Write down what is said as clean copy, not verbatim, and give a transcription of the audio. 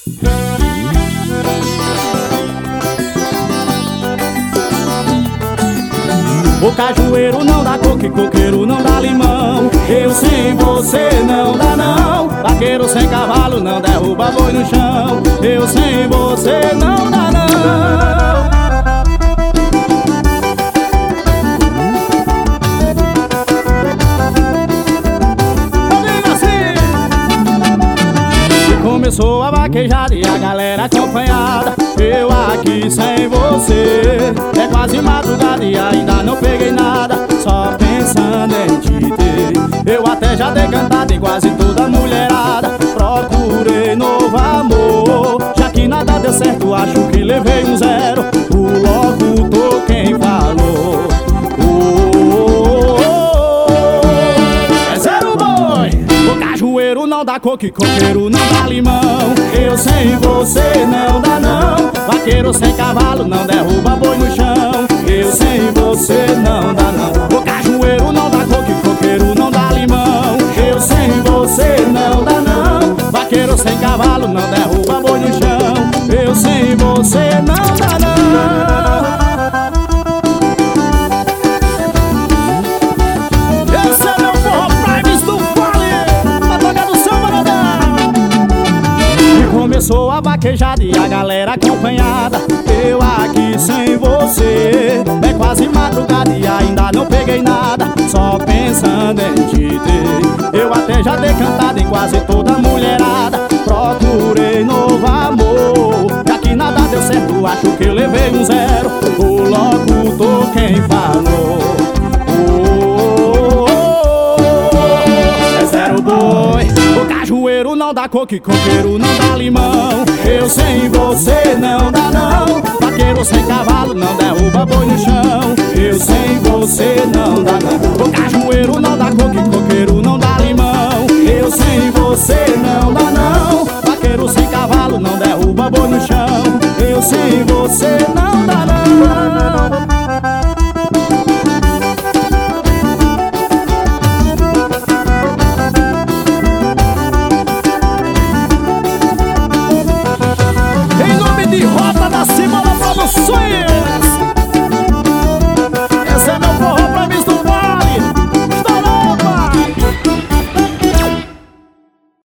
O cajueiro não dá coco, coqueiro não dá limão. Eu sem você não dá não. Vaqueiro sem cavalo não derruba boi no chão. Eu sem você não dá não. Começou a vaquejada e a galera acompanhada. Eu aqui sem você, é quase madrugada e ainda não peguei nada. Só pensando em te ter. Eu até já dei cantada em quase toda mulherada. Procurei novo amor, já que nada deu certo, acho que levei um zero. O locutor quem falou. É zero boi. O cajueiro não dá coco, coqueiro não dá limão. Eu sem você não dá não. Vaqueiro sem cavalo não derruba boi no chão. Eu sem você não dá não. O cajueiro não dá coco, coqueiro não dá limão. Eu sem você não dá não. Vaqueiro sem cavalo não derruba boi no chão. Eu sem você não dá não. Começou a vaquejada e a galera acompanhada. Eu aqui sem você, é quase madrugada e ainda não peguei nada. Só pensando em te ter. Eu até já dei cantada em quase toda mulherada. Procurei novo amor, já que nada deu certo, acho que eu levei um zero. O locutor quem falou. É zero boi. O cajueiro não dá coco, coqueiro não dá limão. Eu sem você não dá não. Vaqueiro sem cavalo não derruba boi no chão. Eu sem você não dá não. O cajueiro não dá coco, coqueiro não dá limão. Eu sem você não dá não. Vaqueiro sem cavalo não derruba boi no chão. Eu sem você não dá não. Rota da Cebola Produções.